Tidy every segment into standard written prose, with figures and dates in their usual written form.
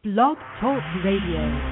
Blog Talk Radio.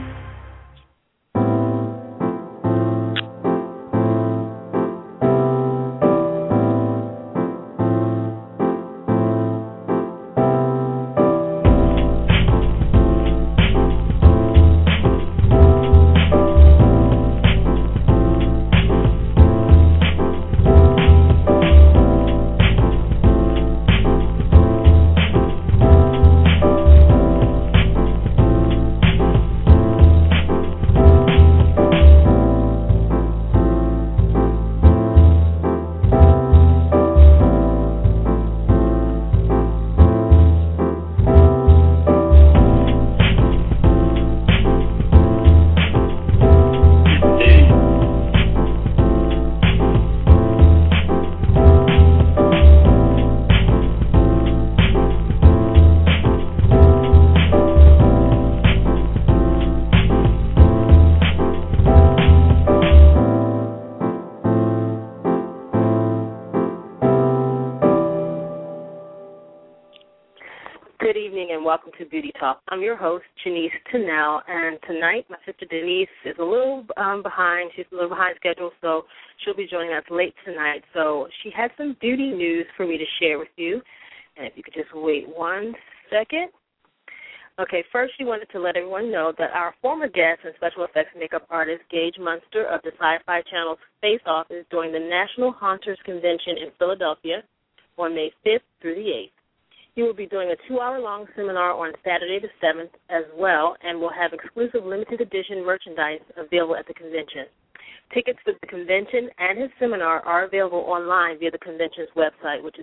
Good evening and welcome to Beauty Talk. I'm your host, Janice Tunnell, and tonight my sister Denise is a little behind. She's a little behind schedule, so she'll be joining us late tonight. So she had some beauty news for me to share with you, and if you could just wait 1 second. Okay, first she wanted to let everyone know that our former guest and special effects makeup artist, Gage Munster of the Sci-Fi Channel's Face Off, is doing the National Haunters Convention in Philadelphia on May 5th through the 8th. He will be doing a 2-hour-long seminar on Saturday the 7th as well, and will have exclusive limited edition merchandise available at the convention. Tickets for the convention and his seminar are available online via the convention's website, which is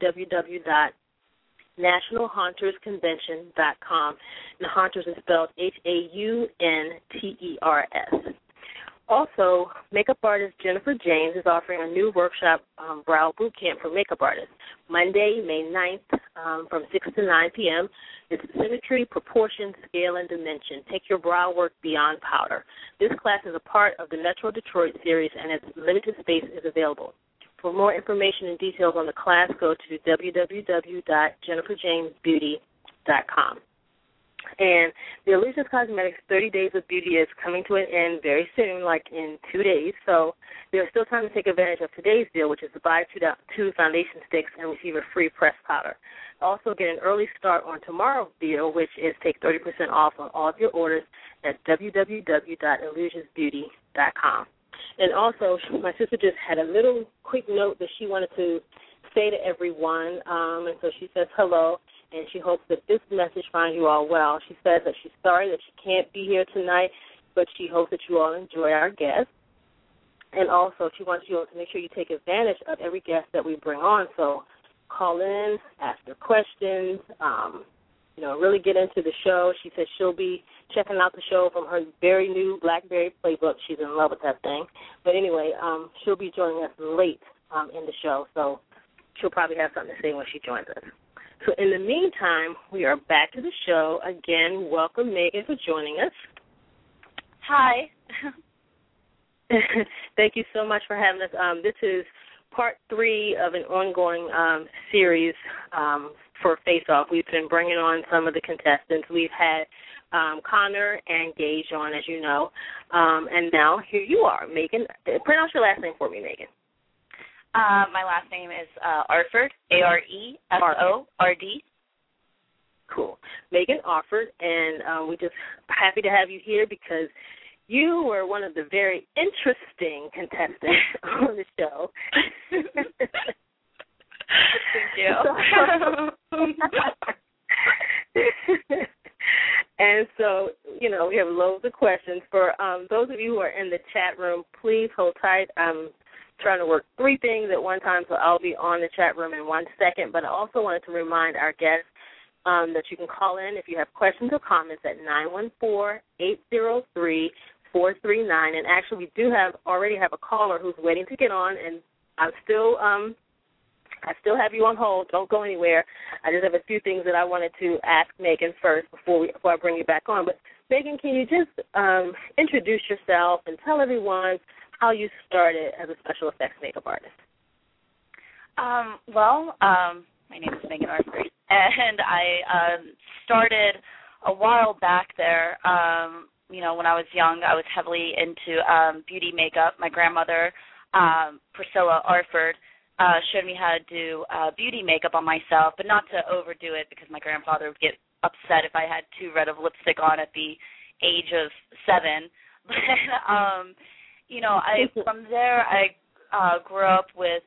www.nationalhaunters.convention.com. And Haunters is spelled Haunters. Also, makeup artist Jennifer James is offering a new workshop, Brow Boot Camp for makeup artists, Monday, May 9th, from 6 to 9 p.m. It's Symmetry, Proportion, Scale, and Dimension. Take your brow work beyond powder. This class is a part of the Metro Detroit series, and its limited space is available. For more information and details on the class, go to www.jenniferjamesbeauty.com. And the Illusions Cosmetics 30 Days of Beauty is coming to an end very soon, like in 2 days. So there's still time to take advantage of today's deal, which is to buy two foundation sticks and receive a free pressed powder. Also get an early start on tomorrow's deal, which is take 30% off on all of your orders at www.illusionsbeauty.com. And also, my sister just had a little quick note that she wanted to say to everyone, and so she says hello. And she hopes that this message finds you all well. She says that she's sorry that she can't be here tonight, but she hopes that you all enjoy our guest. And also, she wants you all to make sure you take advantage of every guest that we bring on. So call in, ask her questions, really get into the show. She says she'll be checking out the show from her very new BlackBerry Playbook. She's in love with that thing. But anyway, she'll be joining us late in the show, so she'll probably have something to say when she joins us. So in the meantime, we are back to the show. Again, welcome, Megan, for joining us. Hi. Thank you so much for having us. This is part 3 of an ongoing series for Face Off. We've been bringing on some of the contestants. We've had Connor and Gage on, as you know. And now here you are, Megan. Pronounce your last name for me, Megan. My last name is Arford, Areford. Cool. Megan Arford, and we're just happy to have you here because you were one of the very interesting contestants on the show. Thank you. And so, we have loads of questions. For those of you who are in the chat room, please hold tight. Trying to work 3 things at one time, so I'll be on the chat room in 1 second. But I also wanted to remind our guests that you can call in if you have questions or comments at 914-803-439. And actually, we do already have a caller who's waiting to get on, and I still have you on hold. Don't go anywhere. I just have a few things that I wanted to ask Megan first before I bring you back on. But Megan, can you just introduce yourself and tell everyone how you started as a special effects makeup artist? My name is Megan Arford, and I started a while back there, when I was young, I was heavily into beauty makeup. My grandmother, Priscilla Arford, showed me how to do beauty makeup on myself, but not to overdo it because my grandfather would get upset if I had too red of lipstick on at the age of 7. But, from there I grew up with,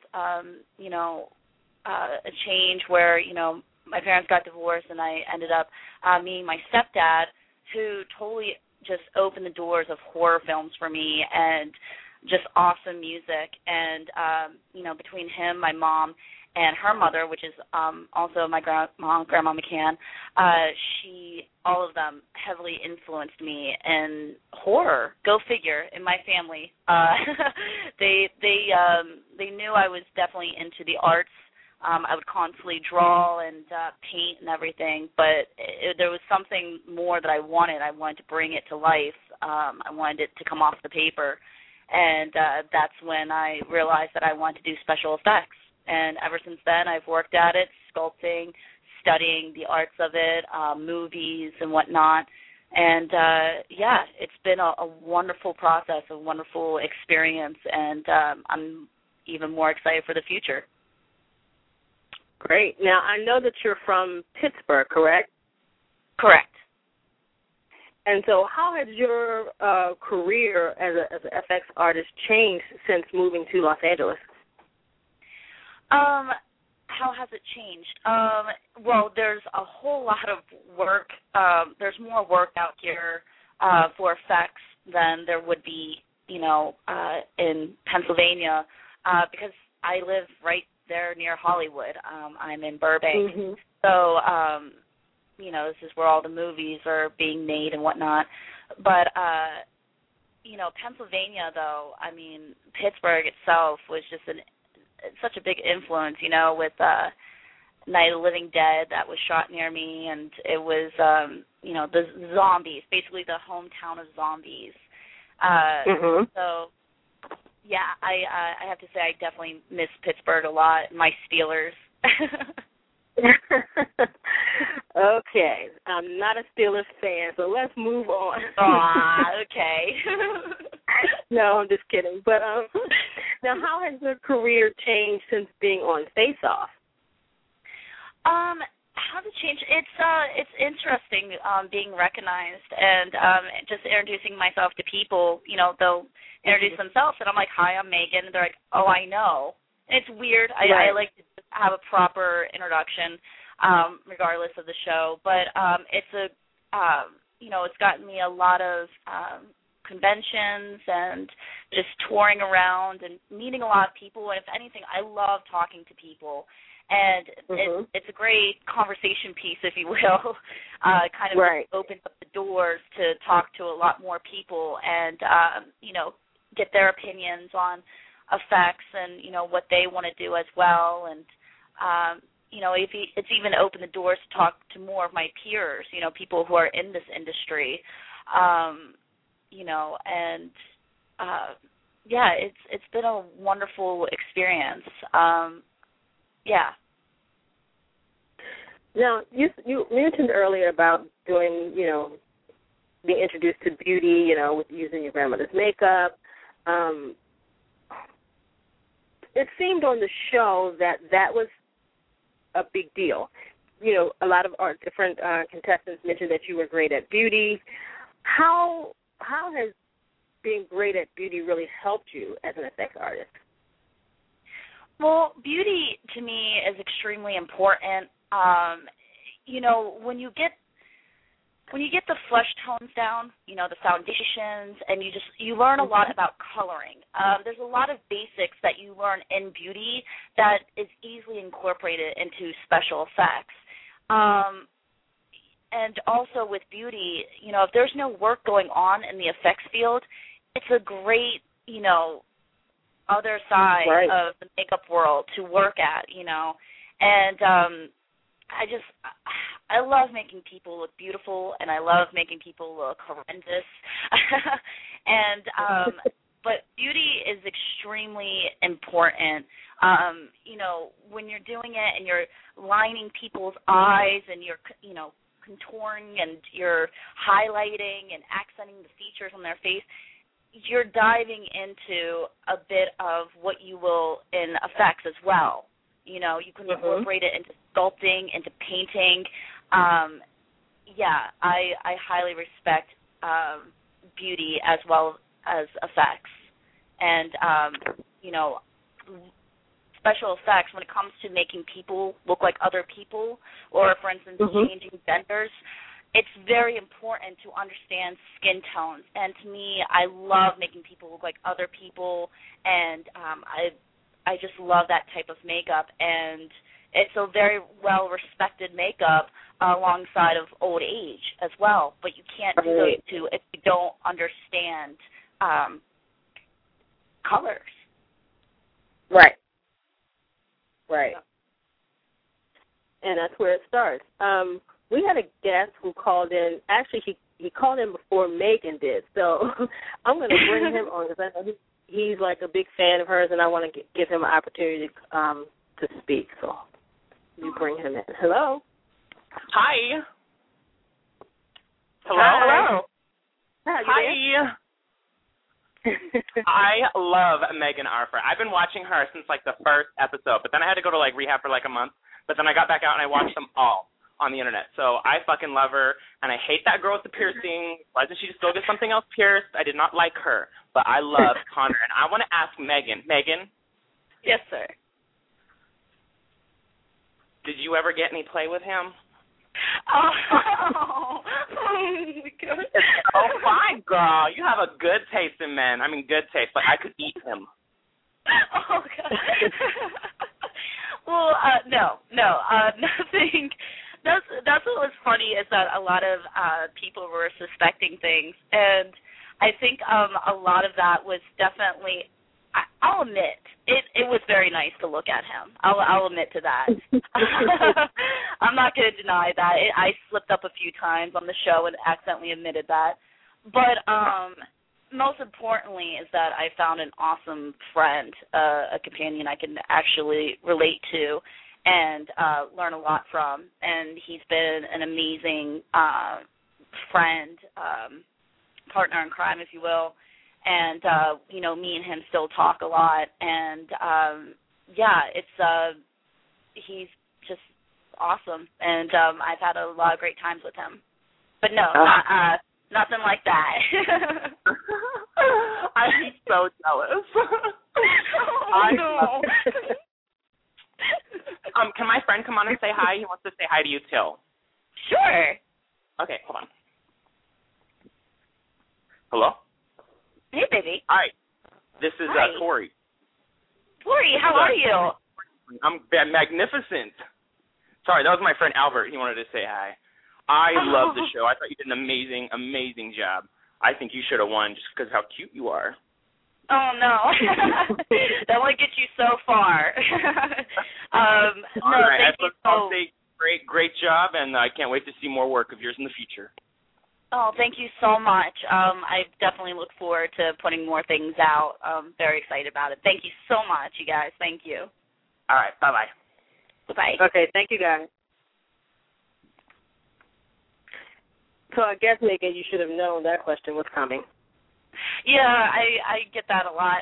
a change where, my parents got divorced and I ended up meeting my stepdad, who totally just opened the doors of horror films for me and just awesome music. And, between him, my mom, and her mother, which is also my Grandma McCann, all of them heavily influenced me in horror. Go figure, in my family. They knew I was definitely into the arts. I would constantly draw and paint and everything, but there was something more that I wanted. I wanted to bring it to life. I wanted it to come off the paper, and that's when I realized that I wanted to do special effects. And ever since then, I've worked at it, sculpting, studying the arts of it, movies and whatnot. And, it's been a wonderful process, a wonderful experience, and I'm even more excited for the future. Great. Now, I know that you're from Pittsburgh, correct? Correct. And so how has your career as an FX artist changed since moving to Los Angeles? How has it changed? Well, there's a whole lot of work. There's more work out here for effects than there would be, in Pennsylvania, because I live right there near Hollywood. I'm in Burbank. Mm-hmm. So, this is where all the movies are being made and whatnot. But, Pennsylvania, though, Pittsburgh itself was just such a big influence, with Night of the Living Dead that was shot near me, and it was, the zombies, basically the hometown of zombies. So, yeah, I have to say I definitely miss Pittsburgh a lot, my Steelers. Okay, I'm not a Steelers fan, so let's move on. Okay. No, I'm just kidding. But now, how has your career changed since being on Face Off? How to change? It's interesting being recognized and just introducing myself to people. They'll introduce themselves, and I'm like, "Hi, I'm Megan." And they're like, "Oh, I know." And it's weird. I like to have a proper introduction, regardless of the show. But it's gotten me a lot of conventions and just touring around and meeting a lot of people. And if anything, I love talking to people. And it's a great conversation piece, if you will. Kind of opens up the doors to talk to a lot more people and, get their opinions on effects and, what they want to do as well. And, it's even opened the doors to talk to more of my peers, people who are in this industry, it's been a wonderful experience. Now, you mentioned earlier about doing, being introduced to beauty, with using your grandmother's makeup. It seemed on the show that was a big deal. A lot of our different contestants mentioned that you were great at beauty. How has being great at beauty really helped you as an effects artist? Well, beauty to me is extremely important. When you get the flesh tones down, the foundations, and you learn a lot about coloring. There's a lot of basics that you learn in beauty that is easily incorporated into special effects. And also with beauty, if there's no work going on in the effects field, it's a great, other side of the makeup world to work at, And I love making people look beautiful, and I love making people look horrendous. And but beauty is extremely important. When you're doing it and you're lining people's eyes and you're, contouring and you're highlighting and accenting the features on their face, you're diving into a bit of what you will in effects as well. You know, you can incorporate it into sculpting, into painting. Yeah, I highly respect beauty as well as effects. And, you know, special effects when it comes to making people look like other people or, for instance, changing genders, it's very important to understand skin tones. And to me, I love making people look like other people, and I just love that type of makeup. And it's a very well-respected makeup alongside of old age as well. But you can't do those two if you don't understand colors. Right. Right. And that's where it starts. We had a guest who called in. Actually, he called in before Megan did. So I'm going to bring him on because I know he's like a big fan of hers, and I want to give him an opportunity to speak. So you bring him in. Hello. Hi. Hello. Hi. I love Megan Arthur. I've been watching her since like the first episode, but then I had to go to like rehab for like a month. But then I got back out and I watched them all on the internet. So I fucking love her, and I hate that girl with the piercing. Why doesn't she just go get something else pierced? I did not like her, but I love Connor, and I want to ask Megan. Megan? Yes, sir. Did you ever get any play with him? Oh my God. Oh, fine, girl. You have a good taste in men. I mean, good taste. Like, I could eat him. Oh, God. Well, no, nothing. That's what was funny is that a lot of people were suspecting things, and I think a lot of that was definitely. I'll admit it was very nice to look at him. I'll admit to that. I'm not going to deny that. I slipped up a few times on the show and accidentally admitted that. But most importantly is that I found an awesome friend, a companion I can actually relate to and learn a lot from. And he's been an amazing friend, partner in crime, if you will. And, you know, me and him still talk a lot. And, yeah, it's he's just awesome. And I've had a lot of great times with him. But, no, nothing like that. I'm so jealous. Oh, no. Can my friend come on and say hi? He wants to say hi to you, too. Sure. Okay, hold on. Hello? Hey, baby. Hi. This is Tori. Tori, how are you? I'm magnificent. Sorry, that was my friend Albert. He wanted to say hi. I love the show. I thought you did an amazing, amazing job. I think you should have won just because how cute you are. Oh, no. That won't get you so far. No, right. thank you I'll say great job, and I can't wait to see more work of yours in the future. Oh, thank you so much. I definitely look forward to putting more things out. I'm very excited about it. Thank you so much, you guys. Thank you. All right. Bye-bye. Bye-bye. Okay, thank you, guys. So I guess, Megan, you should have known that question was coming. Yeah, I get that a lot.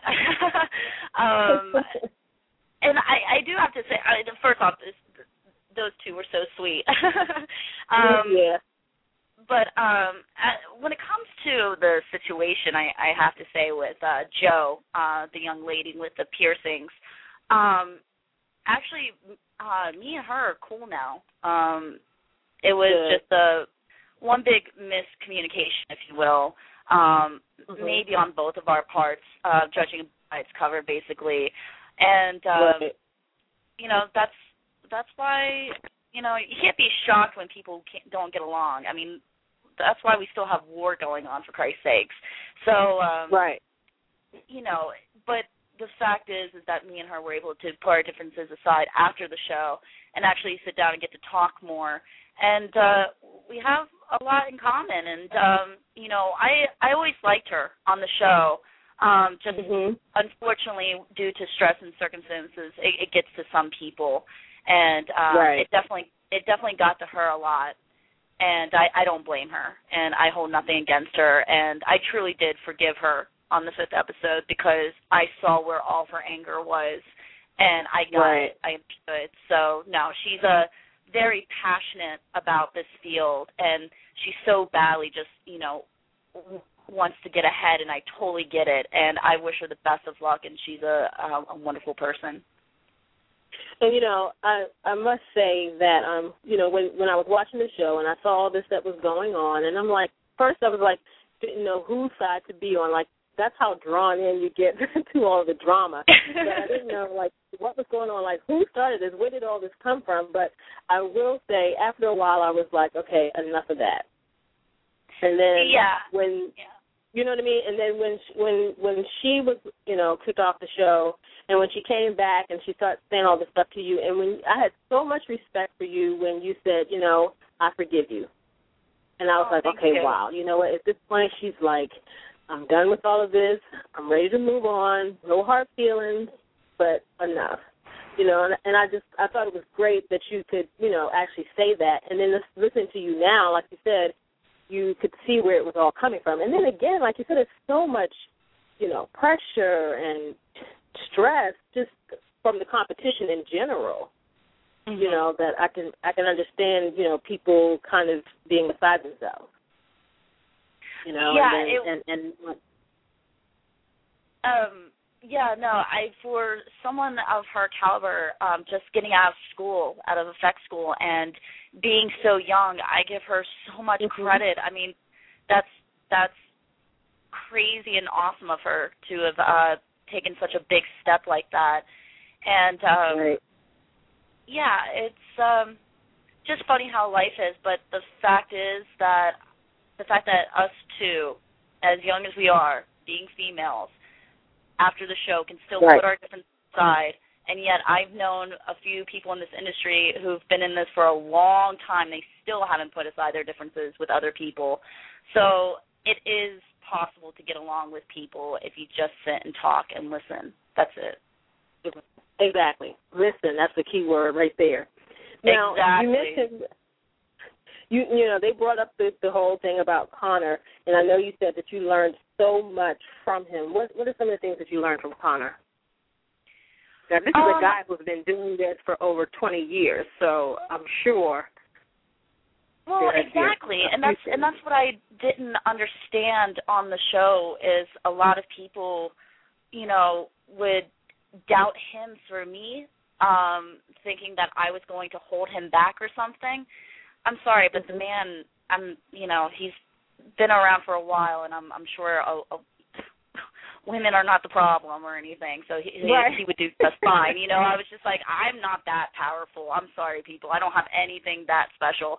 And I do have to say, first off, those two were so sweet. Yeah. But when it comes to the situation, I have to say with Jo, the young lady with the piercings, actually, me and her are cool now. It was just one big miscommunication, if you will, maybe on both of our parts, judging by its cover, basically. And, you know, that's why, you know, you can't be shocked when people don't get along. I mean, that's why we still have war going on, for Christ's sakes. So, right. You know, but the fact is that me and her were able to put our differences aside after the show and actually sit down and get to talk more. And we have a lot in common. And, you know, I always liked her on the show. Just unfortunately, due to stress and circumstances, it gets to some people. And it definitely got to her a lot. and I don't blame her, and I hold nothing against her, and I truly did forgive her on the 5th episode because I saw where all of her anger was, and I got it. I understood. So, no, she's very passionate about this field, and she so badly just, wants to get ahead, and I totally get it, and I wish her the best of luck, and she's a wonderful person. And, I must say that, when I was watching the show and I saw all this that was going on, and I'm like, first I was like, didn't know whose side to be on. Like, that's how drawn in you get to all the drama. But I didn't know, like, what was going on. Like, who started this? Where did all this come from? But I will say, after a while, I was like, okay, enough of that. And then you know what I mean? And then when she was, kicked off the show, and when she came back and she started saying all this stuff to you, and when I had so much respect for you when you said, I forgive you. And I was like, okay, wow. You know what? At this point, she's like, I'm done with all of this. I'm ready to move on. No hard feelings, but enough. And I thought it was great that you could, actually say that. And then listening to you now, like you said, you could see where it was all coming from. And then again, like you said, it's so much, pressure and stress just from the competition in general. Mm-hmm. That I can understand, people kind of being beside themselves. For someone of her caliber, just getting out of effect school, and being so young, I give her so much credit. I mean, that's crazy and awesome of her to have taken such a big step like that. And it's just funny how life is. But the fact that us two, as young as we are, being females, after the show can still put our differences aside, and yet I've known a few people in this industry who've been in this for a long time. They still haven't put aside their differences with other people. So it is possible to get along with people if you just sit and talk and listen. That's it. Exactly. Listen, that's the key word right there. Now, you mentioned, they brought up the whole thing about Connor, and I know you said that you learned so much from him. What are some of the things that you learned from Connor? Now, this is a guy who's been doing this for over 20 years, so I'm sure. Well, exactly, and that's what I didn't understand on the show is a lot of people, would doubt him through me, thinking that I was going to hold him back or something. I'm sorry, but the man, he's been around for a while, and I'm sure women are not the problem or anything, so he would do just fine. I was just like, I'm not that powerful. I'm sorry, people. I don't have anything that special.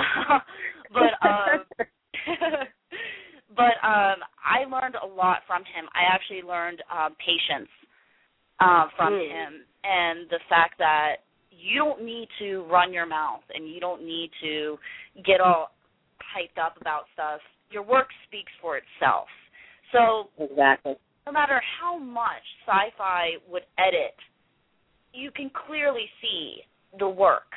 But I learned a lot from him. I actually learned patience from him, and the fact that you don't need to run your mouth and you don't need to get all hyped up about stuff. Your work speaks for itself. So no matter how much sci-fi would edit, you can clearly see the work,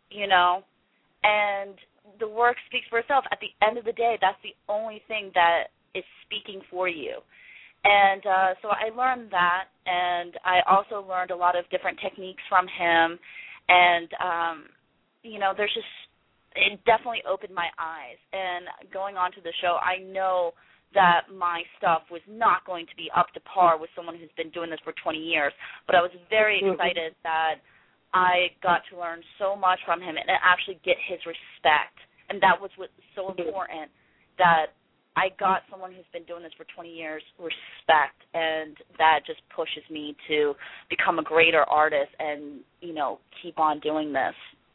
and the work speaks for itself. At the end of the day, that's the only thing that is speaking for you. And so I learned that, and I also learned a lot of different techniques from him. And, there's just, it definitely opened my eyes. And going on to the show, I know that my stuff was not going to be up to par with someone who's been doing this for 20 years. But I was very excited that I got to learn so much from him and actually get his respect. And that was what's so important, that I got someone who's been doing this for 20 years respect, and that just pushes me to become a greater artist and, keep on doing this.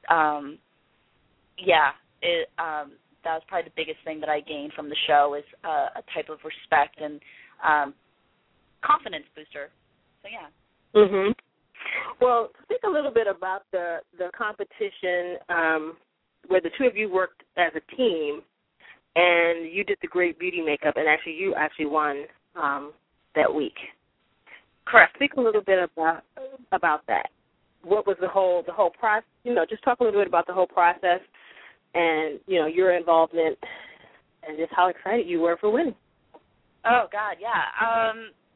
That was probably the biggest thing that I gained from the show is a type of respect and confidence booster. So, yeah. Mhm. Well, speak a little bit about the competition where the two of you worked as a team, and you did the great beauty makeup, and you actually won that week. Correct. Speak a little bit about that. What was the whole process? Just talk a little bit about the whole process and, your involvement and just how excited you were for winning. Oh, God, yeah.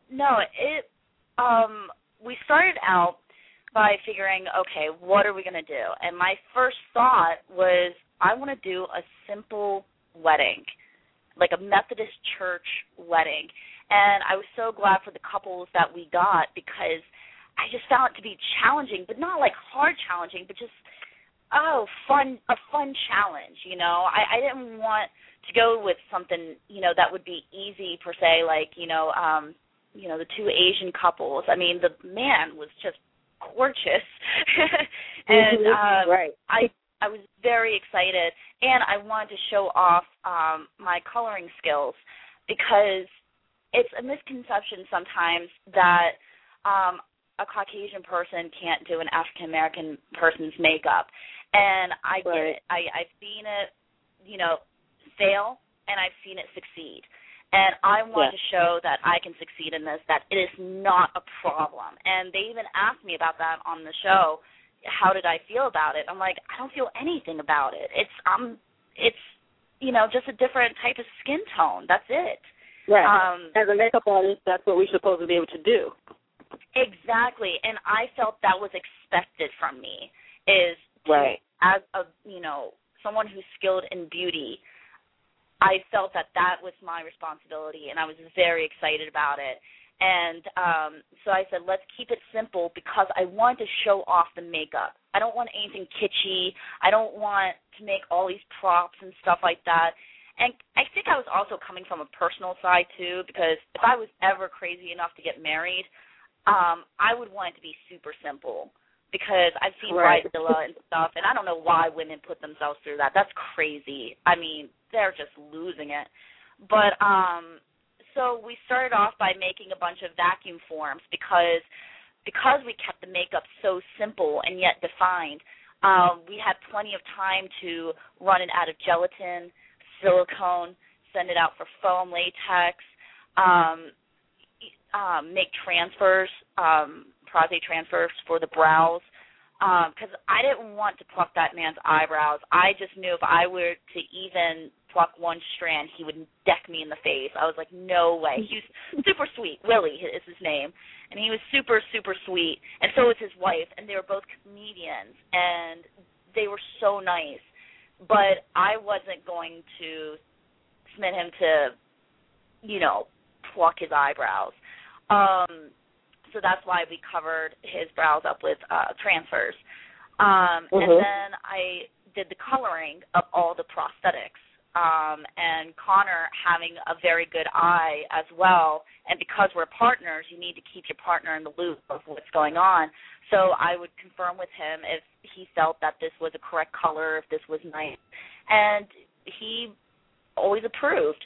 We started out by figuring, okay, what are we going to do? And my first thought was, I want to do a simple wedding, like a Methodist church wedding. And I was so glad for the couples that we got, because I just found it to be challenging, but not like hard challenging, but just, a fun challenge, I didn't want to go with something, that would be easy per se, like, the two Asian couples. I mean, the man was just gorgeous. And right. I was very excited, and I wanted to show off my coloring skills, because it's a misconception sometimes that a Caucasian person can't do an African American person's makeup, and I get it. I've seen it, fail, and I've seen it succeed. And I want to show that I can succeed in this, that it is not a problem. And they even asked me about that on the show. How did I feel about it? I'm like, I don't feel anything about it. It's just a different type of skin tone. That's it. Right. As a makeup artist, that's what we're supposed to be able to do. Exactly. And I felt that was expected from me, is as someone who's skilled in beauty, I felt that was my responsibility, and I was very excited about it. And so I said, let's keep it simple, because I want to show off the makeup. I don't want anything kitschy. I don't want to make all these props and stuff like that. And I think I was also coming from a personal side, too, because if I was ever crazy enough to get married, I would want it to be super simple, because I've seen Bridezilla and stuff, and I don't know why women put themselves through that. That's crazy. I mean, they're just losing it. But so we started off by making a bunch of vacuum forms, because we kept the makeup so simple and yet defined. We had plenty of time to run it out of gelatin, silicone, send it out for foam, latex, make transfers, Prase transfers for the brows, because I didn't want to pluck that man's eyebrows. I just knew if I were to even pluck one strand, he would deck me in the face. I was like, no way. He was super sweet. Willie is his name. And he was super, super sweet. And so was his wife. And they were both comedians. And they were so nice. But I wasn't going to submit him to, pluck his eyebrows. So that's why we covered his brows up with transfers. And then I did the coloring of all the prosthetics. And Connor having a very good eye as well. And because we're partners, you need to keep your partner in the loop of what's going on. So I would confirm with him if he felt that this was a correct color, if this was nice. And he always approved.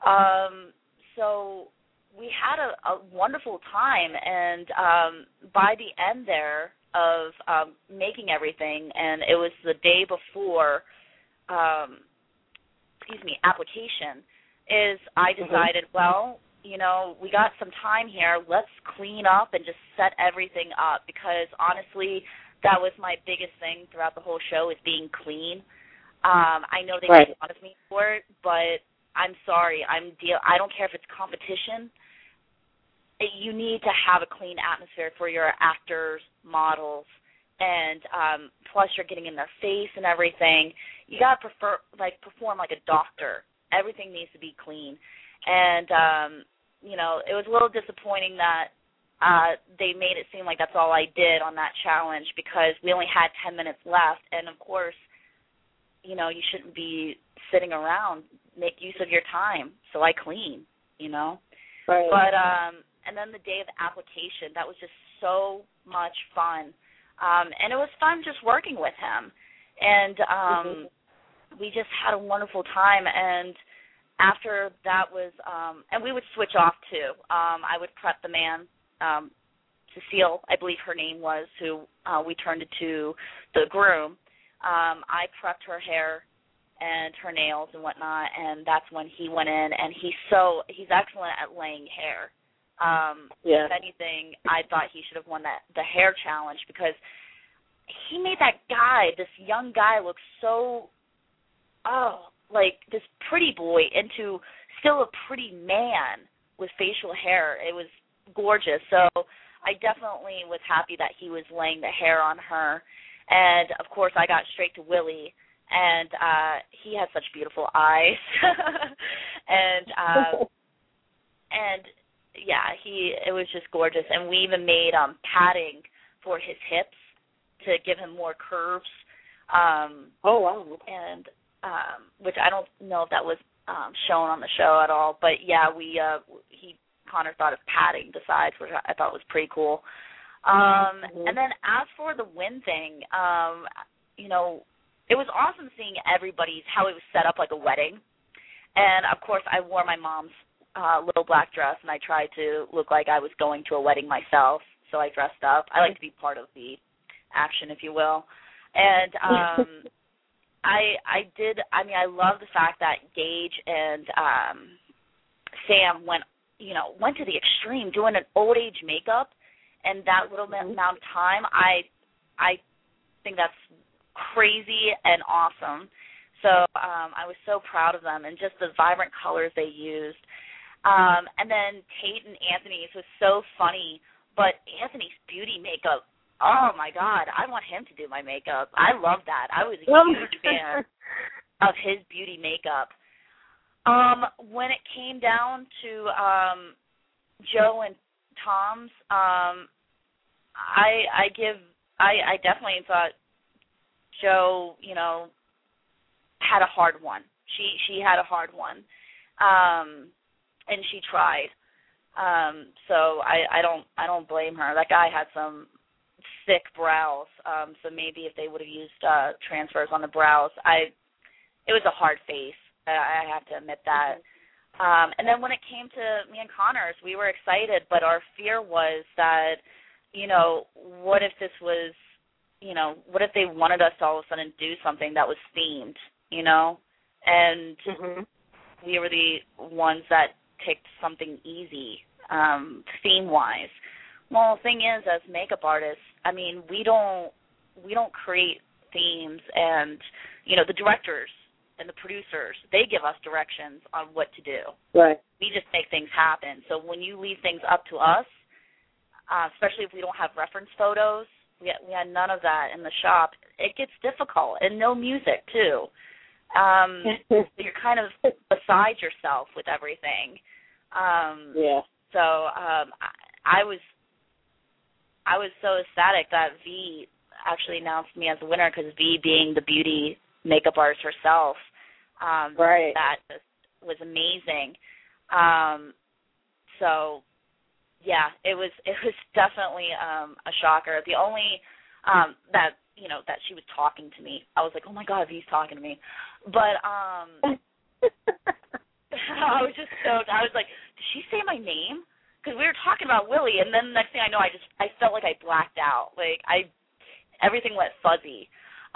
So we had a wonderful time. And by the end there of making everything, and it was the day before application, is I decided, well, we got some time here. Let's clean up and just set everything up, because honestly, that was my biggest thing throughout the whole show, is being clean. I know they make fun of me for it, but I'm sorry. I don't care if it's competition. You need to have a clean atmosphere for your actors, models, and plus you're getting in their face and everything. You got to perform like a doctor. Everything needs to be clean. And, it was a little disappointing that they made it seem like that's all I did on that challenge, because we only had 10 minutes left. And, of course, you shouldn't be sitting around. Make use of your time. So I clean, Right. But, and then the day of the application, that was just so much fun. And it was fun just working with him. And we just had a wonderful time. And after that was, and we would switch off too. I would prep the man, Cecile, I believe her name was, who we turned into the groom. I prepped her hair and her nails and whatnot, and that's when he went in. And he's excellent at laying hair. If anything, I thought he should have won the hair challenge, because he made that guy, this young guy, look so like this pretty boy into still a pretty man with facial hair. It was gorgeous. So I definitely was happy that he was laying the hair on her. And, of course, I got straight to Willie, and he had such beautiful eyes. and yeah, it was just gorgeous. And we even made padding for his hips to give him more curves. Oh, wow. And which I don't know if that was shown on the show at all. But, yeah, Connor thought of padding the sides, which I thought was pretty cool. And then as for the win thing, you know, it was awesome seeing how it was set up like a wedding. And, of course, I wore my mom's little black dress, and I tried to look like I was going to a wedding myself, so I dressed up. I like to be part of the action, if you will. And I love the fact that Gage and Sam went to the extreme, doing an old age makeup, and that little amount of time, I think that's crazy and awesome. So I was so proud of them, and just the vibrant colors they used. And then Tate and Anthony's was so funny, but Anthony's beauty makeup, oh, my God, I want him to do my makeup. I love that. I was a huge fan of his beauty makeup. When it came down to Joe and Tom's, I definitely thought Joe, you know, had a hard one. She had a hard one, and she tried. So I don't blame her. That guy had some thick brows. So maybe if they would have used transfers on the brows, it was a hard face. I have to admit that. And then when it came to me and Connors, we were excited, but our fear was that, you know, what if this was, you know, what if they wanted us to all of a sudden do something that was themed, you know? And we were the ones that picked something easy, theme-wise. Well, the thing is, as makeup artists, I mean, we don't create themes, and, you know, the directors and the producers, they give us directions on what to do. Right. We just make things happen. So when you leave things up to us, especially if we don't have reference photos, we had none of that in the shop, it gets difficult. And no music, too. You're kind of beside yourself with everything. Yeah. So I was so ecstatic that V actually announced me as a winner, because V, being the beauty makeup artist herself, right, that just was amazing. So yeah, it was definitely a shocker. The only that, you know, that she was talking to me, I was like, oh my God, V's talking to me. But I was just stoked. I was like, did she say my name? Because we were talking about Willie, and then the next thing I know, I felt like I blacked out. Like everything went fuzzy.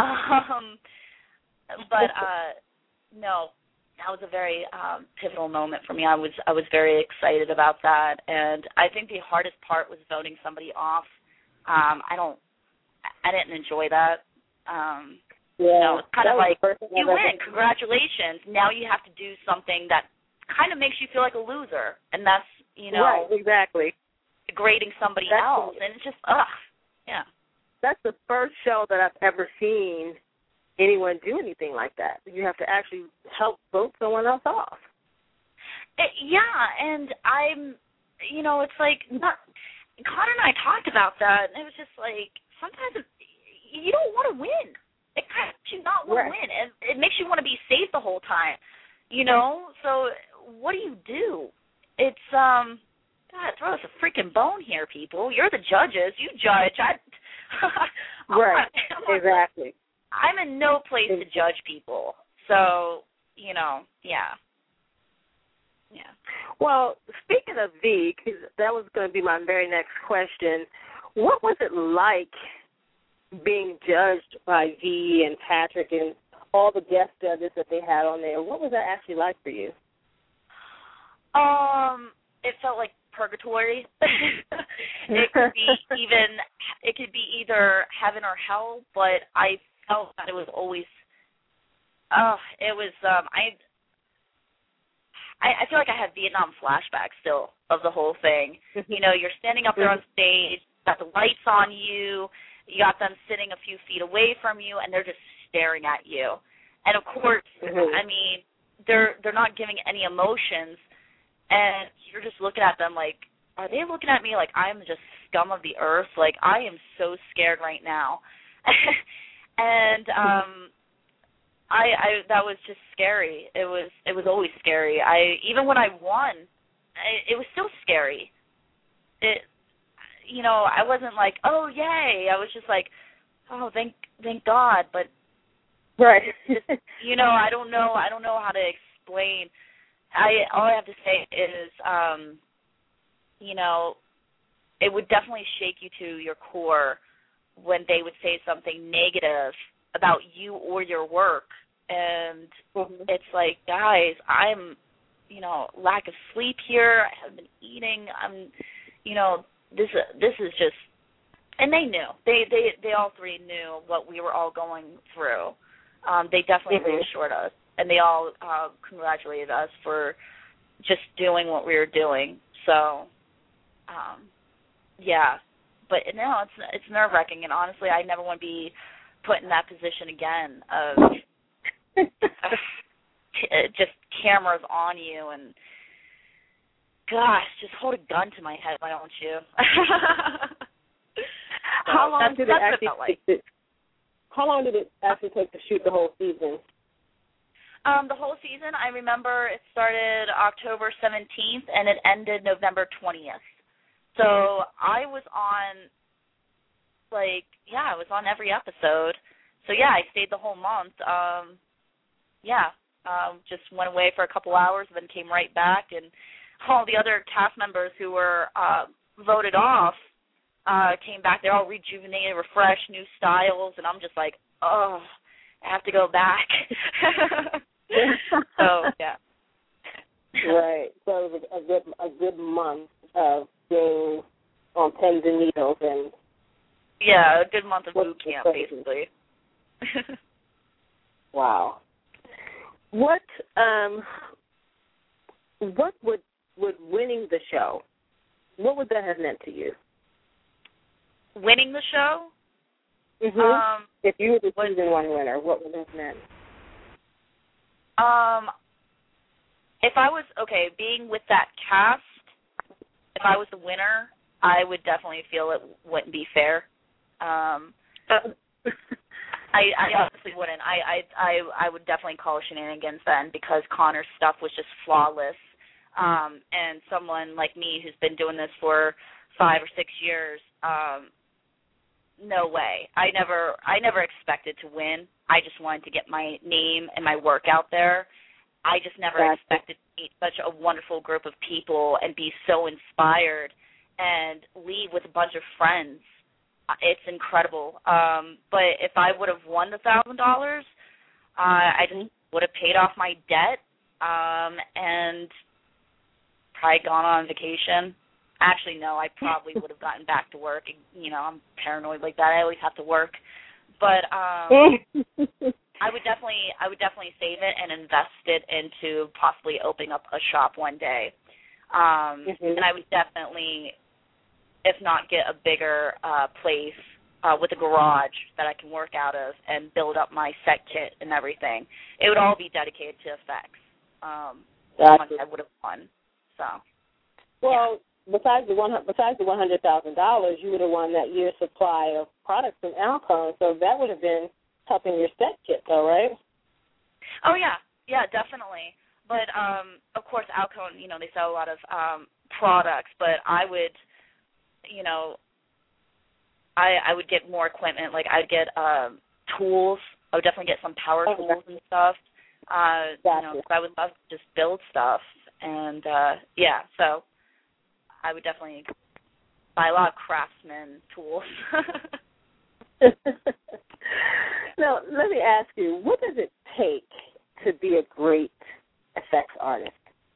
But no, that was a very pivotal moment for me. I was very excited about that, and I think the hardest part was voting somebody off. I didn't enjoy that. Yeah, you know, it's kind of like, you win, ever... congratulations. Now you have to do something that kind of makes you feel like a loser, and that's, you know, right, exactly, degrading somebody else, and it's just, yeah. That's the first show that I've ever seen anyone do anything like that. You have to actually help vote someone else off. Yeah, and I'm, you know, it's like, Connor and I talked about that, and it was just like, sometimes you don't want to win. It kind of makes you not want to win, and it makes you want to be safe the whole time, you know? So what do? It's, God, throw us a freaking bone here, people. You're the judges. You judge. Exactly. I'm in no place to judge people. So, you know, yeah. Well, speaking of V, because that was going to be my very next question, what was it like being judged by V and Patrick and all the guest judges that they had on there? What was that actually like for you? It felt like purgatory. It could be either heaven or hell, but I felt that it was always it was I feel like I had Vietnam flashbacks still of the whole thing. You know, you're standing up there on stage, got the lights on you, you got them sitting a few feet away from you, and they're just staring at you. And of course, I mean, they're not giving any emotions, and you're just looking at them like, are they looking at me like I'm just scum of the earth? Like, I am so scared right now. And I that was just scary. It was always scary. Even when I won, it was still scary. You know, I wasn't like, oh yay. I was just like, oh thank God. But right, you know, I don't know how to explain. All I have to say is, you know, it would definitely shake you to your core when they would say something negative about you or your work. And it's like, guys, I'm, you know, lack of sleep here. I haven't been eating. I'm, you know, this is just, and they knew. They all three knew what we were all going through. They definitely reassured us, and they all congratulated us for just doing what we were doing. So, yeah. But no, it's nerve-wracking, and honestly, I never want to be put in that position again of just cameras on you and, gosh, just hold a gun to my head, why don't you? How long did it actually take to shoot the whole season? The whole season, I remember it started October 17th and it ended November 20th. So I was on, I was on every episode. So, yeah, I stayed the whole month. Just went away for a couple hours, then came right back. And all the other cast members who were voted off came back. They're all rejuvenated, refreshed, new styles. And I'm just like, oh, I have to go back. So, yeah. Right. So it was a good month of being on pins and needles. And yeah, a good month of boot camp, basically. Wow. What would winning the show, what would that have meant to you? Winning the show? Mm-hmm. If you were the season 1 winner, what would that have meant? If I was, being with that cast, if I was the winner, I would definitely feel it wouldn't be fair. I honestly wouldn't. I would definitely call shenanigans then because Connor's stuff was just flawless. And someone like me who's been doing this for 5 or 6 years, no way. I never expected to win. I just wanted to get my name and my work out there. I just never expected to meet such a wonderful group of people and be so inspired and leave with a bunch of friends. It's incredible. But if I would have won the $1,000, I just would have paid off my debt and probably gone on vacation. Actually, no, I probably would have gotten back to work. You know, I'm paranoid like that. I always have to work. But I would definitely save it and invest it into possibly opening up a shop one day. And I would definitely, if not get a bigger place with a garage that I can work out of and build up my set kit and everything. It would all be dedicated to effects. Once I would have won. So. Well, besides the $100,000, you would have won that year's supply of products from Alcone, so that would have been helping your set kit, though, right? Oh yeah, definitely. But of course, Alcone, you know, they sell a lot of products, but I would. You know, I would get more equipment. Like I'd get tools. I would definitely get some power tools and stuff. You know, 'cause I would love to just build stuff. And so I would definitely buy a lot of craftsman tools. Now, let me ask you, what does it take to be a great effects artist?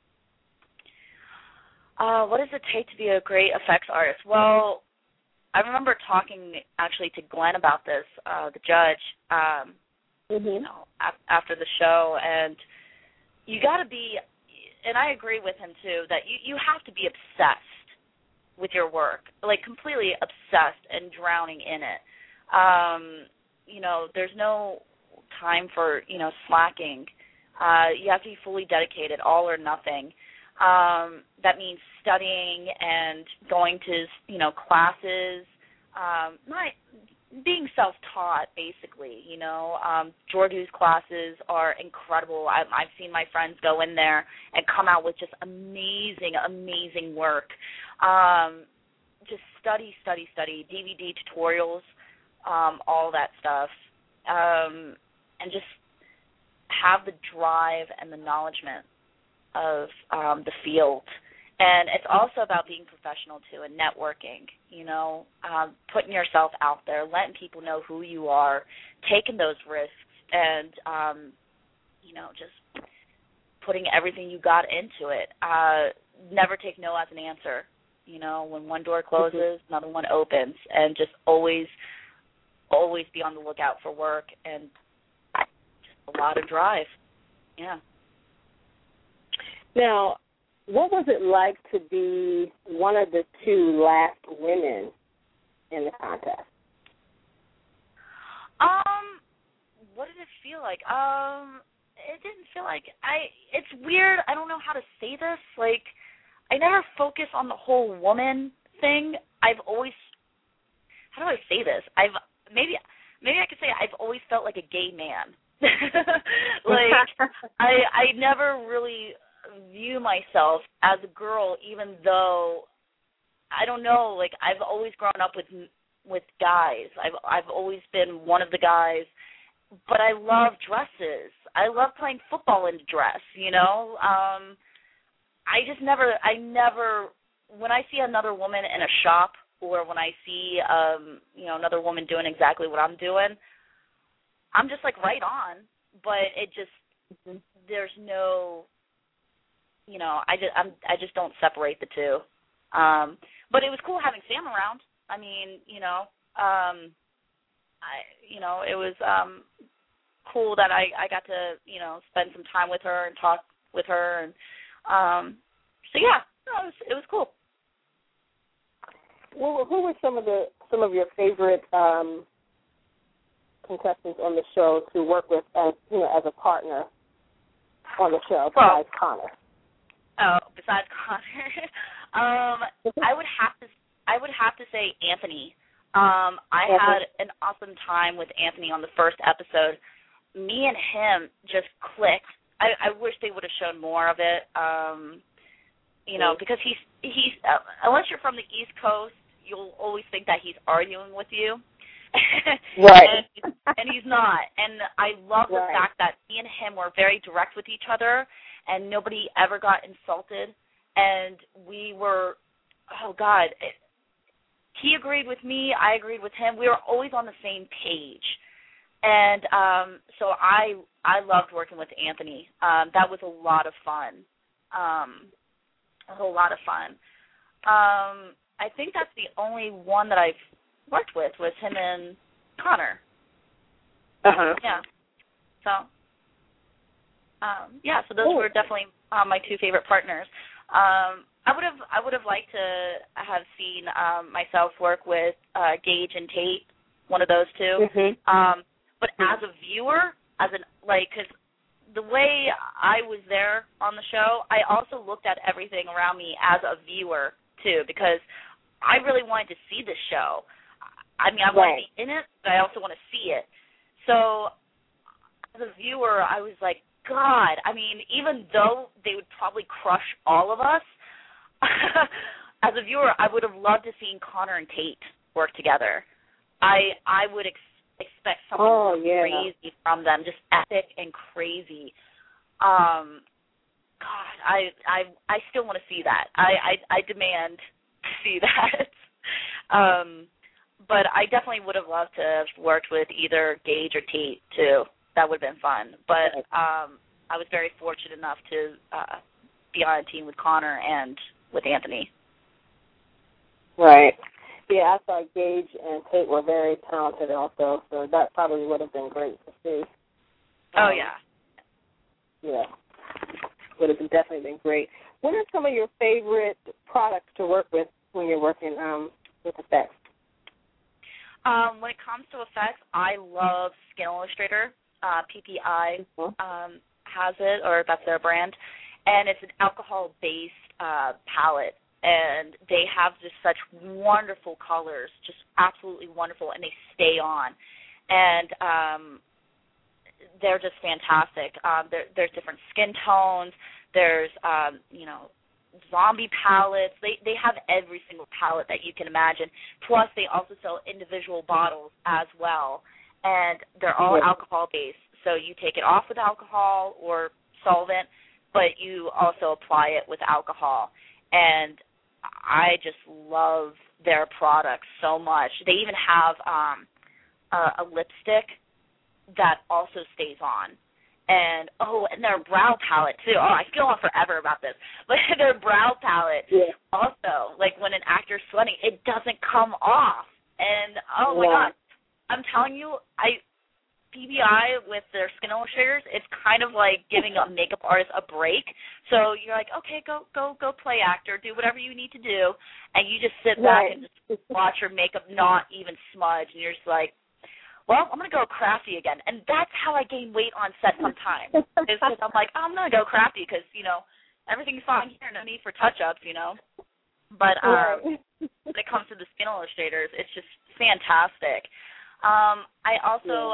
What does it take to be a great effects artist? Well, I remember talking actually to Glenn about this, the judge, you know, after the show. And you got to be, and I agree with him too, that you have to be obsessed with your work, like completely obsessed and drowning in it. You know, there's no time for, you know, slacking. You have to be fully dedicated, all or nothing. That means studying and going to, you know, classes, not being self-taught, basically, you know. Jordu's classes are incredible. I've seen my friends go in there and come out with just amazing, amazing work. Just study, DVD tutorials, all that stuff, and just have the drive and the acknowledgement of the field. And it's also about being professional, too, and networking, you know, putting yourself out there, letting people know who you are, taking those risks, and, you know, just putting everything you got into it. Never take no as an answer. You know, when one door closes, another one opens, and just always be on the lookout for work and just a lot of drive. Yeah. Now, what was it like to be one of the two last women in the contest? What did it feel like? It didn't feel like it's weird. I don't know how to say this. Like, I never focus on the whole woman thing. I've always, how do I say this? Maybe I could say I've always felt like a gay man. Like, I never really view myself as a girl, even though, I don't know, like, I've always grown up with guys. I've always been one of the guys, but I love dresses. I love playing football in a dress, you know. I never, when I see another woman in a shop, or when I see, you know, another woman doing exactly what I'm doing, I'm just like right on. But it just, there's no, you know, I just don't separate the two. But it was cool having Sam around. I mean, you know, it was cool that I got to, you know, spend some time with her and talk with her, and so yeah, no, it was cool. Well, who were some of your favorite contestants on the show to work with, as you know, as a partner on the show besides Connor? Oh, besides Connor, I would have to say Anthony. I had an awesome time with Anthony on the first episode. Me and him just clicked. I wish they would have shown more of it. You know, because he's unless you're from the East Coast, you'll always think that he's arguing with you. Right. and he's not. And I love the fact that me and him were very direct with each other, and nobody ever got insulted. And we were, oh, God, he agreed with me, I agreed with him. We were always on the same page. And so I loved working with Anthony. That was a lot of fun. A whole lot of fun. I think that's the only one that I've worked with was him and Connor. Yeah. So, so those were definitely my two favorite partners. I would have liked to have seen myself work with Gage and Tate, one of those two. But as a viewer, because the way I was there on the show, I also looked at everything around me as a viewer too, because I really wanted to see this show. I mean, I want to be in it, but I also want to see it. So as a viewer, I was like, God, I mean, even though they would probably crush all of us, as a viewer, I would have loved to see Connor and Tate work together. I would expect something crazy from them, just epic and crazy. God, I still want to see that. I demand to see that. But I definitely would have loved to have worked with either Gage or Tate too. That would have been fun. But I was very fortunate enough to be on a team with Connor and with Anthony. Right. Yeah, I thought Gage and Tate were very talented also, so that probably would have been great to see. Oh, yeah. Yeah. But it's definitely been great. What are some of your favorite products to work with when you're working with effects? When it comes to effects, I love Skin Illustrator. PPI has it, or that's their brand. And it's an alcohol-based palette. And they have just such wonderful colors, just absolutely wonderful, and they stay on. And they're just fantastic. There's different skin tones. There's, zombie palettes. They have every single palette that you can imagine. Plus, they also sell individual bottles as well. And they're all alcohol-based. So you take it off with alcohol or solvent, but you also apply it with alcohol. And I just love their products so much. They even have a lipstick that also stays on. And their brow palette, too. Oh, I feel on forever about this. But their brow palette also, like when an actor's sweating, it doesn't come off. And, oh, my God, I'm telling you, PBI with their Skin Illustrators, it's kind of like giving a makeup artist a break. So you're like, okay, go play actor, do whatever you need to do, and you just sit back and just watch your makeup not even smudge, and you're just like, well, I'm going to go crafty again. And that's how I gain weight on set sometimes. Is because I'm like, I'm going to go crafty because, everything's fine here, no need for touch-ups, But when it comes to the Skin Illustrators, it's just fantastic. I also,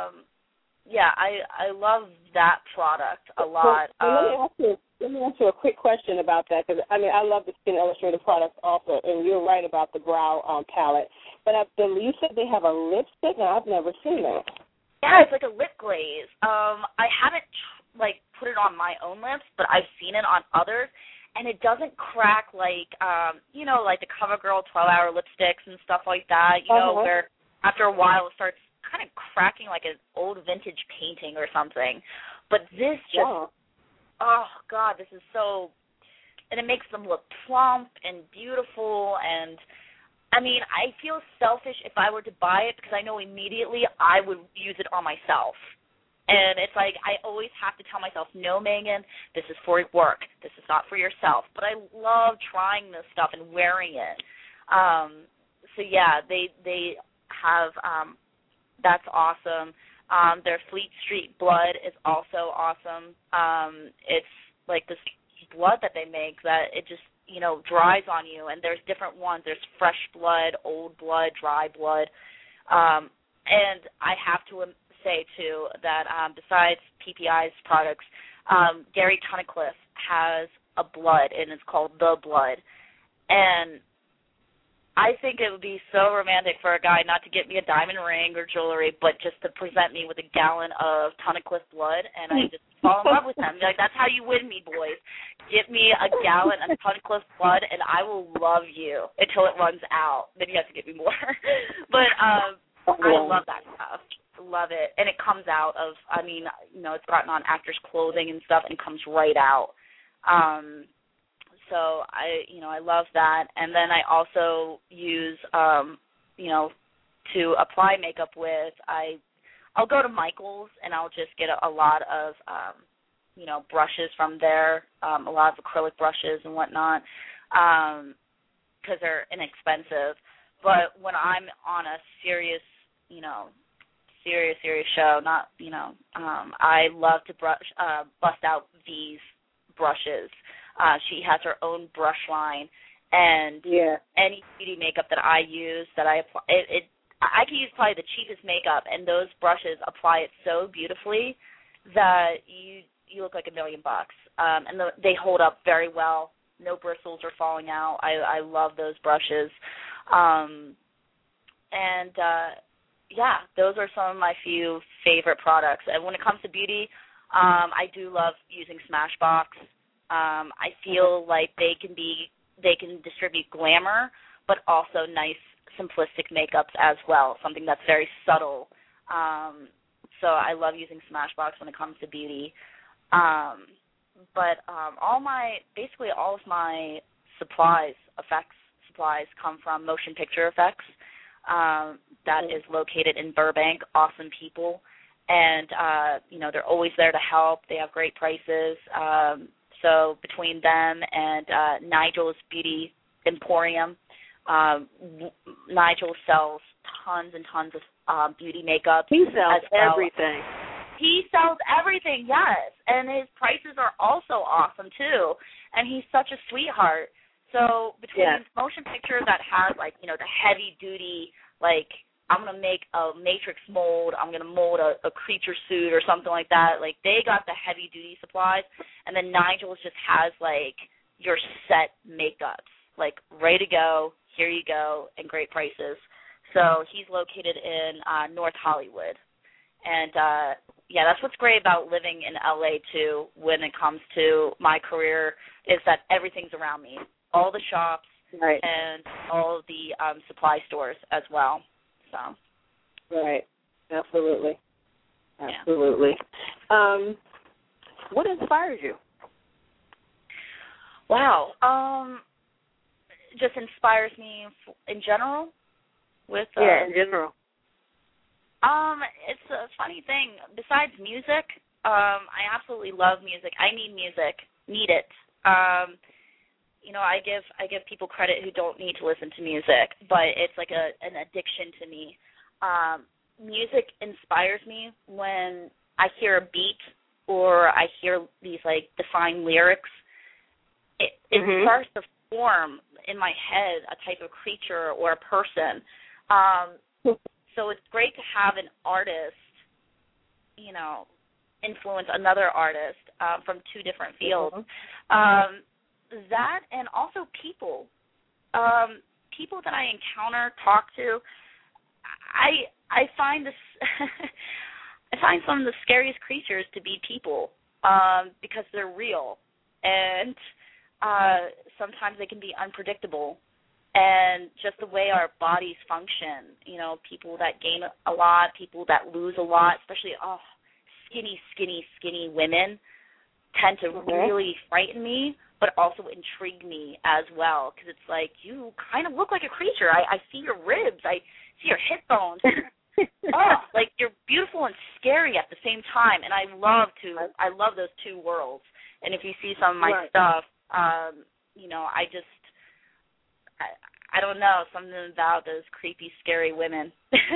I love that product a lot. Let me ask you a quick question about that, because, I love the Skin Illustrator products also, and you're right about the brow palette. But you said they have a lipstick, and I've never seen that. Yeah, it's like a lip glaze. I haven't, put it on my own lips, but I've seen it on others, and it doesn't crack like, like the CoverGirl 12-hour lipsticks and stuff like that, where after a while it starts kind of cracking like an old vintage painting or something. But this just, oh, God, this is so, and it makes them look plump and beautiful. And, I feel selfish if I were to buy it because I know immediately I would use it on myself. And it's like I always have to tell myself, no, Megan, this is for work. This is not for yourself. But I love trying this stuff and wearing it. They have that's awesome. Their Fleet Street Blood is also awesome. It's like this blood that they make that it just, dries on you, and there's different ones. There's fresh blood, old blood, dry blood. And I have to say, too, that besides PPI's products, Gary Tunnicliffe has a blood, and it's called The Blood. And I think it would be so romantic for a guy not to get me a diamond ring or jewelry, but just to present me with a gallon of Tunnicliffe blood, and I just fall in love with him. Like, that's how you win me, boys. Get me a gallon of Tunnicliffe blood, and I will love you until it runs out. Then you have to get me more. But I love that stuff. Love it. And it comes out of, it's gotten on actors' clothing and stuff and comes right out. So I love that. And then I also use, to apply makeup with, I'll go to Michael's and I'll just get a lot of, brushes from there, a lot of acrylic brushes and whatnot, because they're inexpensive. But when I'm on a serious show, not, I love to bust out V's brushes. She has her own brush line, and any beauty makeup that I use that I apply, I can use probably the cheapest makeup, and those brushes apply it so beautifully that you look like $1 million. And they hold up very well. No bristles are falling out. I love those brushes. Those are some of my few favorite products. And when it comes to beauty, I do love using Smashbox. I feel like they can distribute glamour, but also nice, simplistic makeups as well, something that's very subtle. So I love using Smashbox when it comes to beauty. But basically all of my effects supplies come from Motion Picture Effects. That is located in Burbank. Awesome people. and they're always there to help. They have great prices. So between them and Nigel's Beauty Emporium, Nigel sells tons and tons of beauty makeup. He sells everything. He sells everything, yes, and his prices are also awesome too. And he's such a sweetheart. So between motion picture that has the heavy duty, like I'm gonna make a matrix mold, I'm gonna mold a creature suit or something like that. Like they got the heavy duty supplies, and then Nigel's just has your set makeups, ready to go. Here you go, and great prices. So he's located in North Hollywood. And, that's what's great about living in L.A., too, when it comes to my career, is that everything's around me, all the shops and all of the supply stores as well. So. Right. Absolutely. Absolutely. Yeah. What inspires you? Wow. Just inspires me in general? In general. It's a funny thing. Besides music, I absolutely love music. I need music. Need it. I give people credit who don't need to listen to music, but it's like an addiction to me. Music inspires me when I hear a beat or I hear these defined lyrics. It starts to form in my head a type of creature or a person. So it's great to have an artist, influence another artist from two different fields. That and also people. People that I encounter, talk to. I find this I find some of the scariest creatures to be people because they're real, and sometimes they can be unpredictable. And just the way our bodies function, people that gain a lot, people that lose a lot, especially skinny women tend to really frighten me, but also intrigue me as well, because it's like, you kind of look like a creature. I see your ribs. I see your hip bones. You're beautiful and scary at the same time, and I love those two worlds. And if you see some of my stuff, I don't know, something about those creepy, scary women.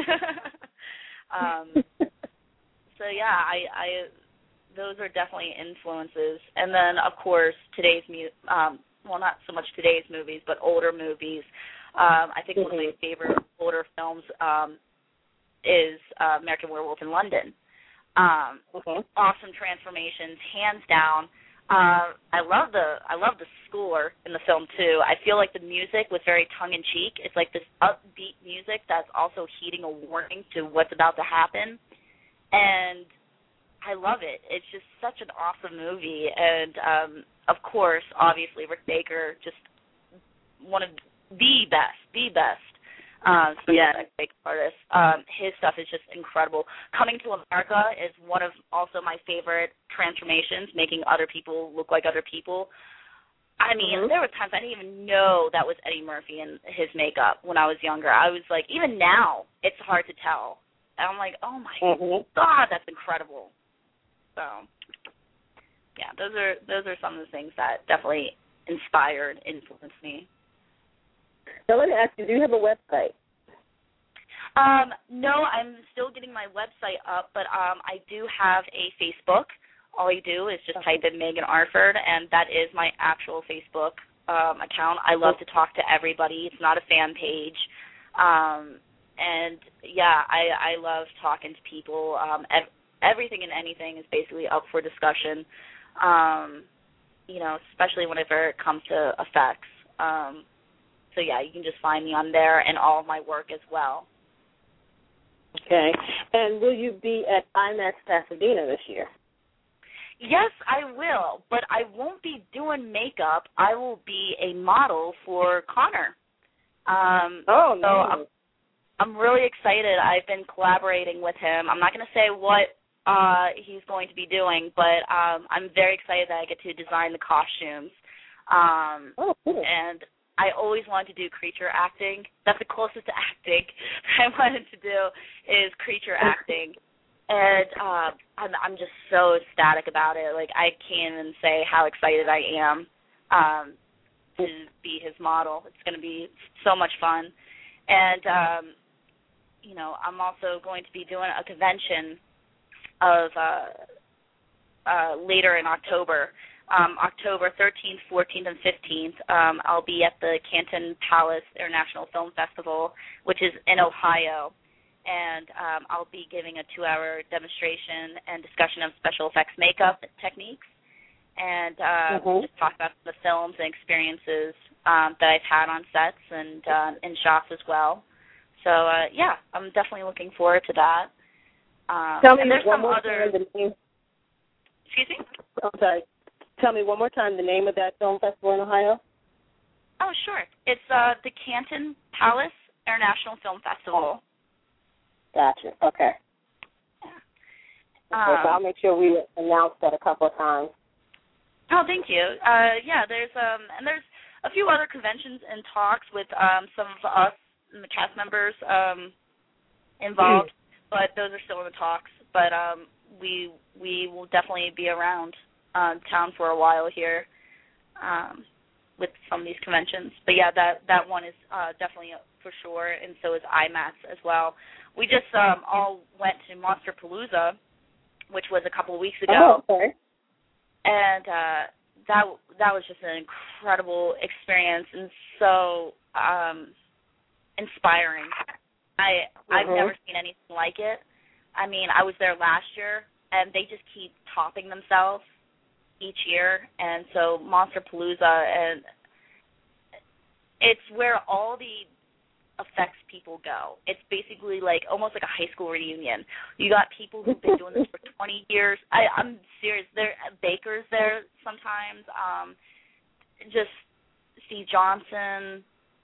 Those are definitely influences. And then, of course, today's not so much today's movies, but older movies. I think one of my favorite older films is American Werewolf in London. Awesome transformations, hands down. I love the score in the film too. I feel like the music was very tongue in cheek. It's like this upbeat music that's also heeding a warning to what's about to happen, and I love it. It's just such an awesome movie, and of course, obviously, Rick Baker, just one of the best. Artist. His stuff is just incredible. Coming to America is one of also my favorite transformations, making other people look like other people. I mean, there were times I didn't even know that was Eddie Murphy in his makeup when I was younger. I was like, even now, it's hard to tell. And I'm like, oh my God, that's incredible. So, yeah, those are some of the things that definitely inspired, influenced me. So let me ask you, do you have a website? No, I'm still getting my website up, but I do have a Facebook. All you do is just type in Megan Arford, and that is my actual Facebook account. I love to talk to everybody. It's not a fan page. And, yeah, I love talking to people. Everything and anything is basically up for discussion, especially whenever it comes to effects. So, yeah, you can just find me on there and all of my work as well. Okay. And will you be at IMAX Pasadena this year? Yes, I will, but I won't be doing makeup. I will be a model for Connor. So I'm really excited. I've been collaborating with him. I'm not going to say what he's going to be doing, but I'm very excited that I get to design the costumes. Cool. And I always wanted to do creature acting. That's the closest to acting I wanted to do is creature acting. And I'm just so ecstatic about it. Like, I can't even say how excited I am to be his model. It's going to be so much fun. And, I'm also going to be doing a convention of later in October. October 13th, 14th, and 15th, I'll be at the Canton Palace International Film Festival, which is in Ohio. And I'll be giving a 2-hour demonstration and discussion of special effects makeup techniques, and just talk about the films and experiences that I've had on sets and in shots as well. So, I'm definitely looking forward to that. Tell me one more time the name. Excuse me? I'm sorry. Tell me one more time the name of that film festival in Ohio. Oh, sure. It's the Canton Palace International Film Festival. Gotcha. Okay. So I'll make sure we announce that a couple of times. Oh, thank you. There's a few other conventions in talks with some of us, the cast members, involved, but those are still in the talks. But we will definitely be around town for a while here with some of these conventions. But yeah, that one is definitely for sure, and so is IMATS as well. We just all went to Monsterpalooza, which was a couple of weeks ago. Oh, okay. And that was just an incredible experience and so inspiring. I've never seen anything like it. I mean, I was there last year, and they just keep topping themselves each year. And so Monsterpalooza, and it's where all the effects people go. It's basically almost like a high school reunion. You got people who've been doing this for 20 years. I'm serious. There are bakers there sometimes. Just Steve Johnson,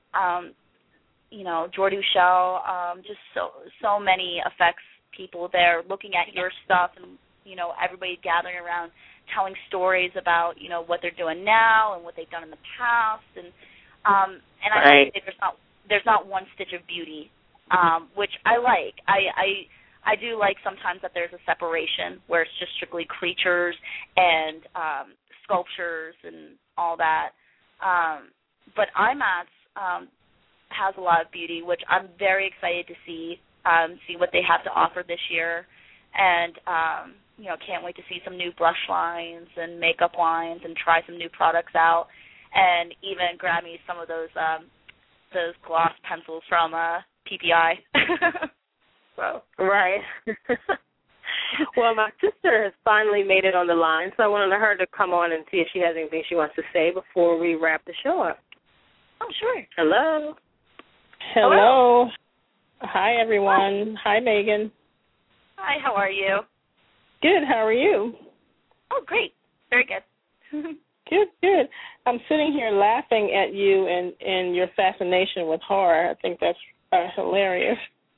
Jordy Ushell, just so many effects people there looking at your stuff, and everybody gathering around telling stories about what they're doing now and what they've done in the past, and I think there's not one stitch of beauty, which I like. I do like sometimes that there's a separation where it's just strictly creatures and sculptures and all that. But IMATS has a lot of beauty, which I'm very excited to see what they have to offer this year, and can't wait to see some new brush lines and makeup lines and try some new products out, and even grab me some of those gloss pencils from PPI. Right. Well, my sister has finally made it on the line, so I wanted her to come on and see if she has anything she wants to say before we wrap the show up. Oh, sure. Hello. Hello. Hi, everyone. Hi, Megan. Hi, how are you? Good, how are you? Oh, great. Very good. Good. I'm sitting here laughing at you and your fascination with horror. I think that's hilarious.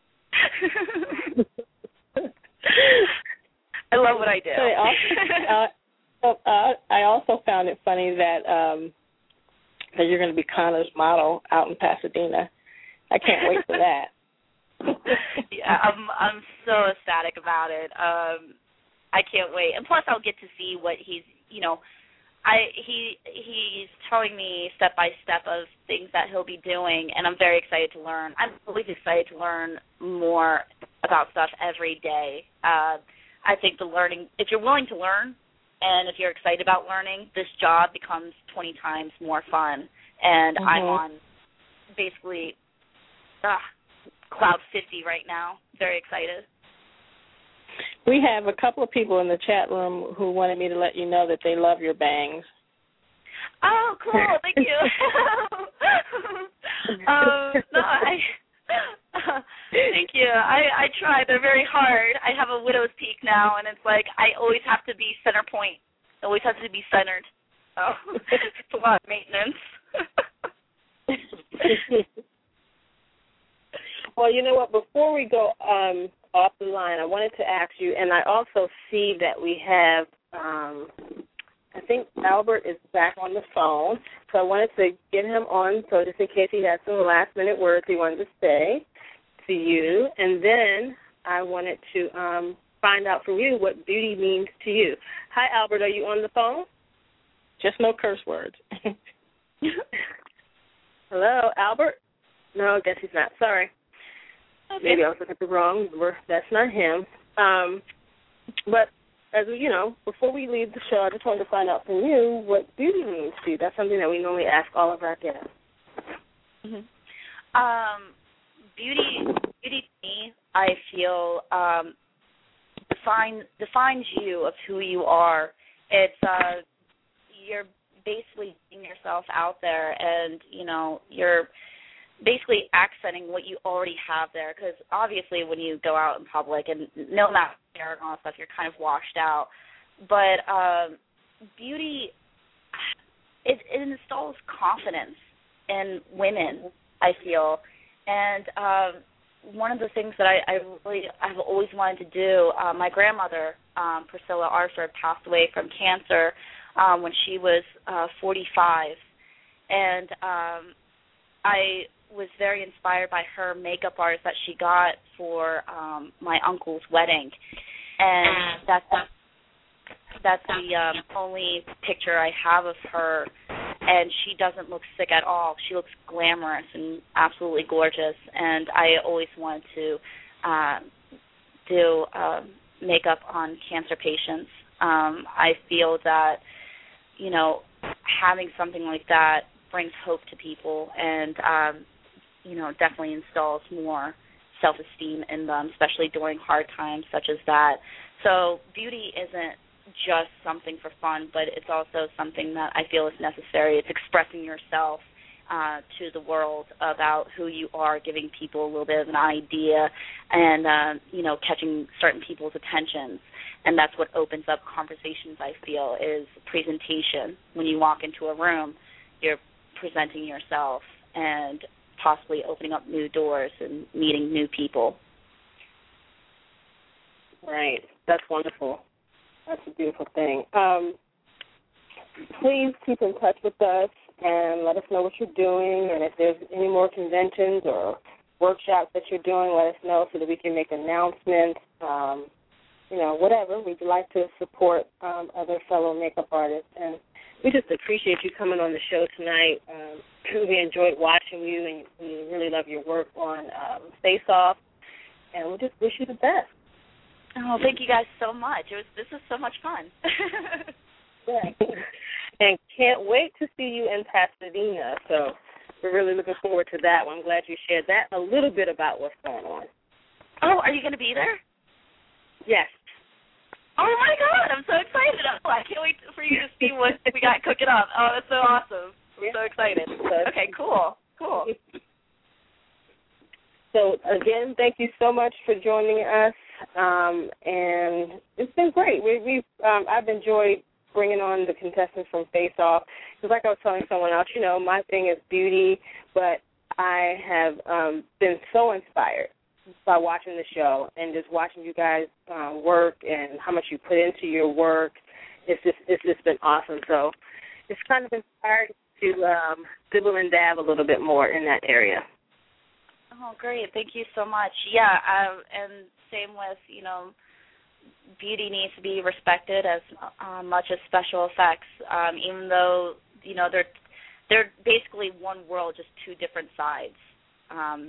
I love what I do. I also found it funny that you're going to be Connor's model out in Pasadena. I can't wait for that. Yeah, I'm so ecstatic about it. I can't wait, and plus I'll get to see what he's telling me step by step of things that he'll be doing, and I'm very excited to learn. I'm always excited to learn more about stuff every day. I think if you're willing to learn, and if you're excited about learning, this job becomes 20 times more fun. And I'm on basically cloud 50 right now. Very excited. We have a couple of people in the chat room who wanted me to let you know that they love your bangs. Oh, cool. Thank you. Thank you. I try. They're very hard. I have a widow's peak now, and it's like I always have to be center point. I always have to be centered. Oh, it's a lot of maintenance. Well, you know what? Before we go off the line, I wanted to ask you, and I also see that we have, I think Albert is back on the phone, so I wanted to get him on, so just in case he has some last-minute words he wanted to say to you. And then I wanted to find out from you what beauty means to you. Hi, Albert. Are you on the phone? Just no curse words. Hello, Albert? No, I guess he's not. Sorry. Okay. Maybe I was looking at the wrong number. That's not him. But, as you know, before we leave the show, I just wanted to find out from you what beauty means to you. That's something that we normally ask all of our guests. Mm-hmm. Beauty to me, I feel, defines you of who you are. It's you're basically putting yourself out there, and you're basically accenting what you already have there. Because obviously, when you go out in public and no mask and all that stuff, you're kind of washed out. But beauty, it installs confidence in women, I feel. And one of the things that I've always wanted to do, my grandmother, Priscilla Arthur, passed away from cancer when she was 45. And I was very inspired by her makeup artist that she got for my uncle's wedding. And that's the only picture I have of her. And she doesn't look sick at all. She looks glamorous and absolutely gorgeous. And I always wanted to do makeup on cancer patients. I feel that, having something like that brings hope to people and, definitely installs more self-esteem in them, especially during hard times such as that. So beauty isn't just something for fun, but it's also something that I feel is necessary. It's expressing yourself to the world about who you are, giving people a little bit of an idea and, catching certain people's attentions. And that's what opens up conversations, I feel, is presentation. When you walk into a room, you're presenting yourself and possibly opening up new doors and meeting new people. Right. That's wonderful. That's a beautiful thing. Please keep in touch with us and let us know what you're doing. And if there's any more conventions or workshops that you're doing, let us know so that we can make announcements. Whatever. We'd like to support other fellow makeup artists. And we just appreciate you coming on the show tonight. We enjoyed watching you, and we really love your work on Face Off. And we just wish you the best. Oh, thank you guys so much. This was so much fun. Yeah. And can't wait to see you in Pasadena. So we're really looking forward to that one. I'm glad you shared that, a little bit about what's going on. Oh, are you going to be there? Yes. Oh, my God. I'm so excited. Oh, I can't wait for you to see what we got cooking up. Oh, that's so awesome. I'm so excited. Okay, cool. So, again, thank you so much for joining us. And it's been great. I've enjoyed bringing on the contestants from Face Off. Because like I was telling someone else, my thing is beauty, but I have been so inspired by watching the show and just watching you guys work and how much you put into your work. It's just been awesome. So it's kind of inspired to dibble and dab a little bit more in that area. Oh, great. Thank you so much. Yeah, and same with, beauty needs to be respected as much as special effects, even though, they're basically one world, just two different sides. And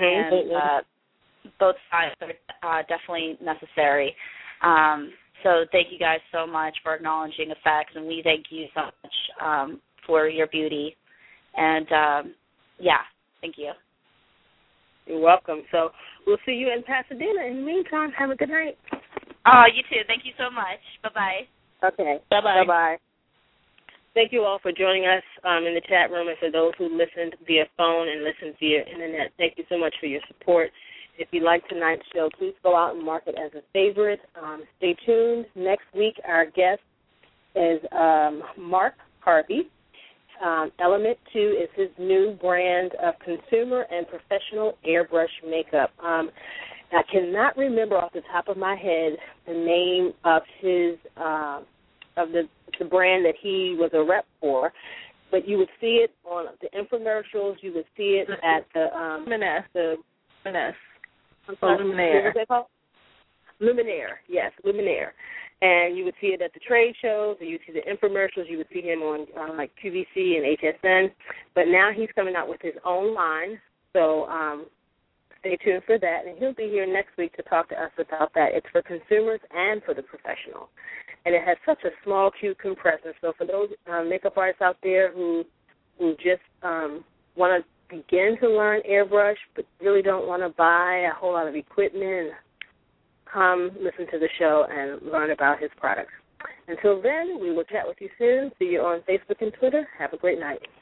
both sides are definitely necessary. So thank you guys so much for acknowledging effects, and we thank you so much for your beauty. And, thank you. You're welcome. So we'll see you in Pasadena. In the meantime, have a good night. You too. Thank you so much. Bye-bye. Okay. Bye-bye. Bye-bye. Thank you all for joining us in the chat room, and for those who listened via phone and listened via Internet, thank you so much for your support. If you like tonight's show, please go out and mark it as a favorite. Stay tuned. Next week, our guest is Mark Harvey. Element 2 is his new brand of consumer and professional airbrush makeup. I cannot remember off the top of my head the name of his of the brand that he was a rep for, but you would see it on the infomercials. You would see it at the Luminaire. Luminaire. What was it called? Luminaire, yes, Luminaire. And you would see it at the trade shows, and you would see the infomercials. You would see him on like QVC and HSN. But now he's coming out with his own line, so stay tuned for that. And he'll be here next week to talk to us about that. It's for consumers and for the professional. And it has such a small, cute compressor. So for those makeup artists out there who just want to begin to learn airbrush but really don't want to buy a whole lot of equipment, come listen to the show and learn about his products. Until then, we will chat with you soon. See you on Facebook and Twitter. Have a great night.